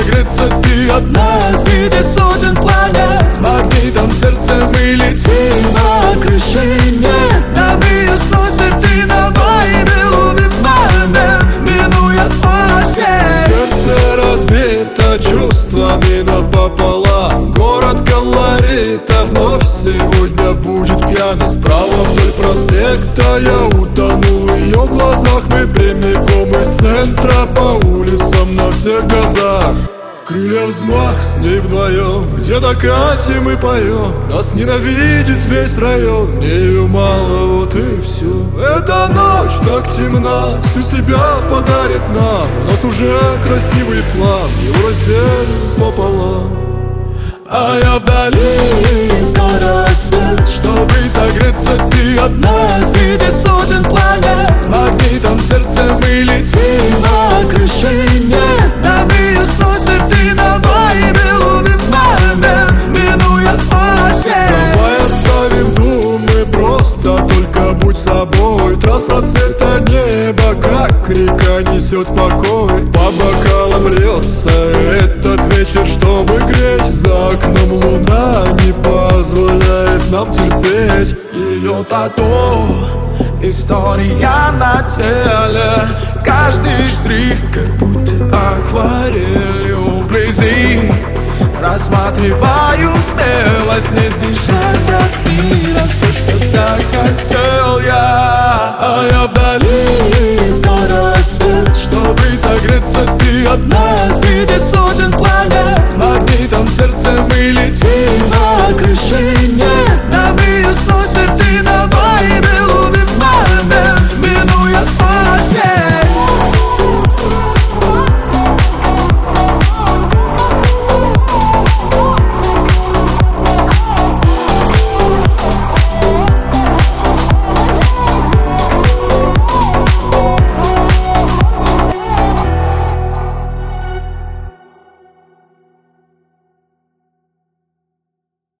согреться ты одна среди сотен планет. Магнитом сердца мы летим, а крыши нет. Нами сносит и на вайбе ловим момент, минуя осень. Сердце разбито чувствами напополам. Город говорит, а вновь сегодня будет пьяный. Справа вдоль проспекта я утонул в ее глазах. Мы прямиком из центра по улицам на всех газах. Крылья взмах, с ней вдвоем где-то катим и поем. Нас ненавидит весь район, мне ее мало, вот и все. Эта ночь так темна, всю себя подарит нам. У нас уже красивый план, его разделим пополам. А я вдали, скоро рассвет. Чтобы согреться ты одна среди сотен планет. Магнитом сердца мы летим, а крыши нет. Нами сносит и на вайбе ловим момент, минуя осень. Давай оставим думы, просто только будь собой. Трасса цвета неба, как река несет покой. По бокалам льется этот вечер, чтобы греть. За окном луна не позволяет нам терпеть. Ее тату, история на теле. Каждый штрих как будто акварелью вблизи. Рассматриваю смелость не сбежать от мира. Все, что так хотел я. А я вдали, скоро рассвет. Чтобы согреться ты одна среди сотен планет. Магнитом сердца мы летим, а крыши нет. Нами сносит и на вайбе ловим момент, минуя